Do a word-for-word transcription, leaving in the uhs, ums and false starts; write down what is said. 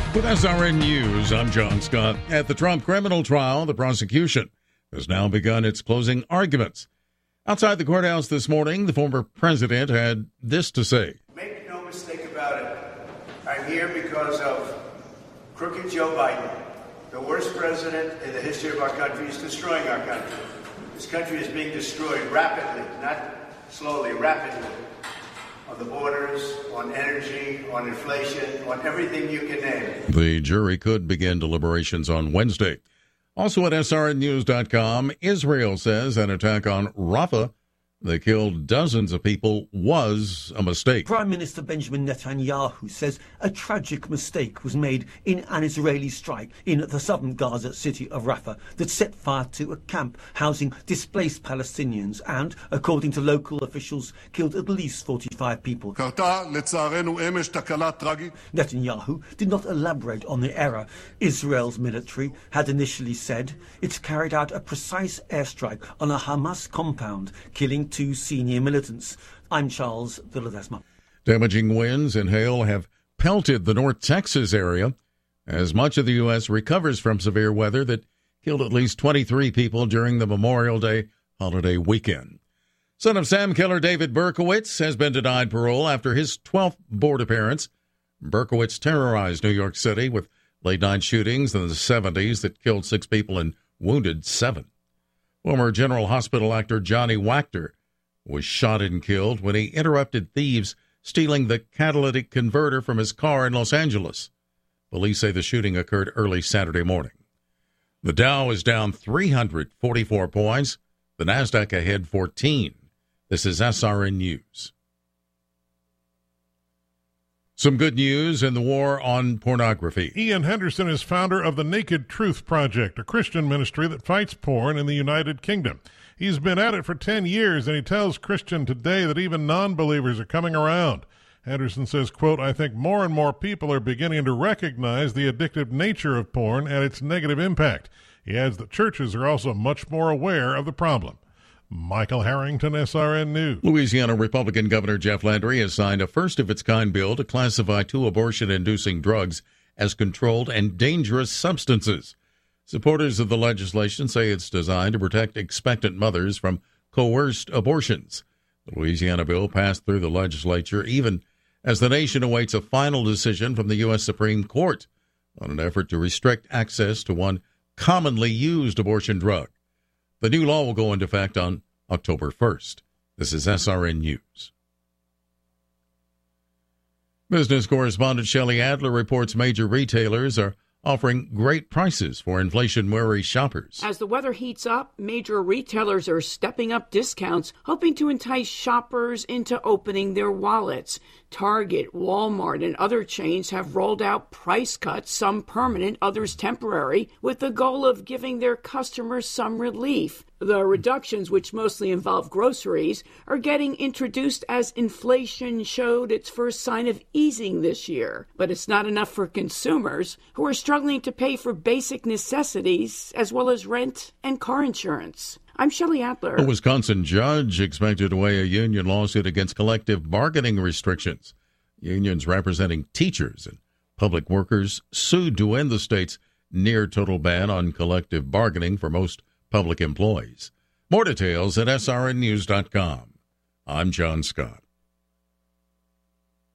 With S R N News, I'm John Scott. At the Trump criminal trial, the prosecution has now begun its closing arguments. Outside the courthouse this morning, the former president had this to say. Make no mistake about it. I'm here because of crooked Joe Biden. The worst president in the history of our country is destroying our country. This country is being destroyed rapidly, not slowly, rapidly. On the borders, on energy, on inflation, on everything you can name. The jury could begin deliberations on Wednesday. Also at S R N news dot com, Israel says an attack on Rafah that killed dozens of people was a mistake. Prime Minister Benjamin Netanyahu says a tragic mistake was made in an Israeli strike in the southern Gaza city of Rafah that set fire to a camp housing displaced Palestinians and, according to local officials, killed at least forty-five people. Netanyahu did not elaborate on the error. Israel's military had initially said it's carried out a precise airstrike on a Hamas compound, killing two senior militants. I'm Charles Villadesma. Damaging winds and hail have pelted the North Texas area as much of the U S recovers from severe weather that killed at least twenty-three people during the Memorial Day holiday weekend. Son of Sam killer David Berkowitz has been denied parole after his twelfth board appearance. Berkowitz terrorized New York City with late-night shootings in the seventies that killed six people and wounded seven. Former General Hospital actor Johnny Wachter was shot and killed when he interrupted thieves stealing the catalytic converter from his car in Los Angeles. Police say the shooting occurred early Saturday morning. The Dow is down three hundred forty-four points. The Nasdaq ahead fourteen. This is S R N News. Some good news in the war on pornography. Ian Henderson is founder of the Naked Truth Project, a Christian ministry that fights porn in the United Kingdom. He's been at it for ten years, and he tells Christian Today that even non-believers are coming around. Henderson says, quote, I think more and more people are beginning to recognize the addictive nature of porn and its negative impact. He adds that churches are also much more aware of the problem. Michael Harrington, S R N News. Louisiana Republican Governor Jeff Landry has signed a first-of-its-kind bill to classify two abortion-inducing drugs as controlled and dangerous substances. Supporters of the legislation say it's designed to protect expectant mothers from coerced abortions. The Louisiana bill passed through the legislature even as the nation awaits a final decision from the U S Supreme Court on an effort to restrict access to one commonly used abortion drug. The new law will go into effect on October first. This is S R N News. Business correspondent Shelley Adler reports major retailers are offering great prices for inflation-worried shoppers. As the weather heats up, major retailers are stepping up discounts, hoping to entice shoppers into opening their wallets. Target, Walmart, and other chains have rolled out price cuts, some permanent, others temporary, with the goal of giving their customers some relief. The reductions, which mostly involve groceries, are getting introduced as inflation showed its first sign of easing this year. But it's not enough for consumers who are struggling to pay for basic necessities as well as rent and car insurance. I'm Shelley Adler. A Wisconsin judge expected to weigh a union lawsuit against collective bargaining restrictions. Unions representing teachers and public workers sued to end the state's near-total ban on collective bargaining for most public employees. More details at S R N news dot com. I'm John Scott.